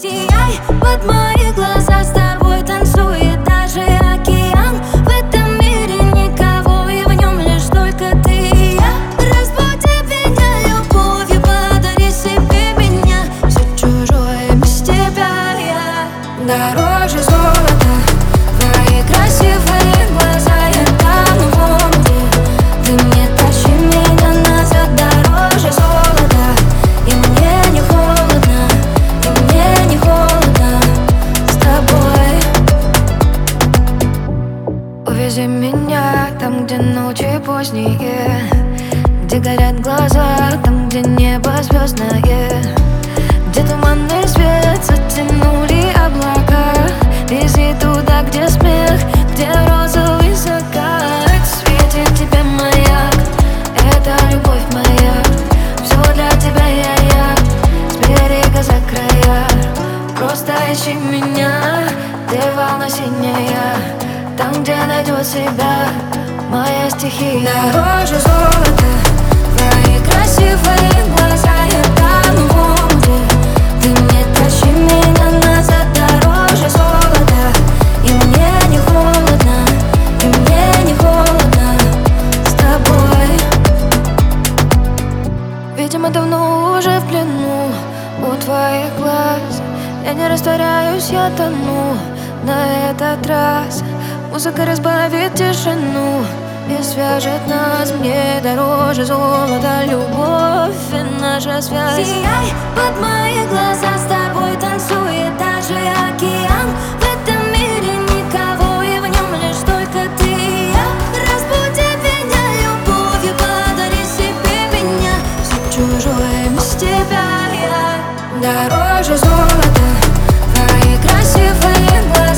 Сияй, под мои глаза с тобой танцует даже океан. В этом мире никого, и в нем лишь только ты и я. Разбуди меня любовью, подари себе меня. Все чужое без тебя я дороже золота. Твои красивые глаза, я тону в омуте. Ты не тащи меня назад, дороже золота. И мне не холодно, и мне не холодно с тобой. Увези меня там, где ночи поздние, где горят глаза, там, где небо звездное, где туманный свет затянули облака. Вези туда, где смех, где розовый закат. Светит тебе маяк, это любовь моя. Все для тебя я с берега за края. Просто ищи меня, где волна синяя, там, где найдет себя моя стихия. Дороже золота, твои красивые глаза, я тону в омуте. Ты не тащи меня назад, дороже золота. И мне не холодно, и мне не холодно с тобой. Видимо, давно уже в плену у твоих глаз. Я не растворяюсь, я тону на этот раз. Музыка разбавит тишину и свяжет нас. Мне дороже золота любовь и наша связь. Сияй, под мои глаза с тобой танцует даже океан. В этом мире никого, и в нем лишь только ты и я. Разбуди меня любовью, подари себе меня. Все чужое без тебя я дороже золота. Твои красивые глаза.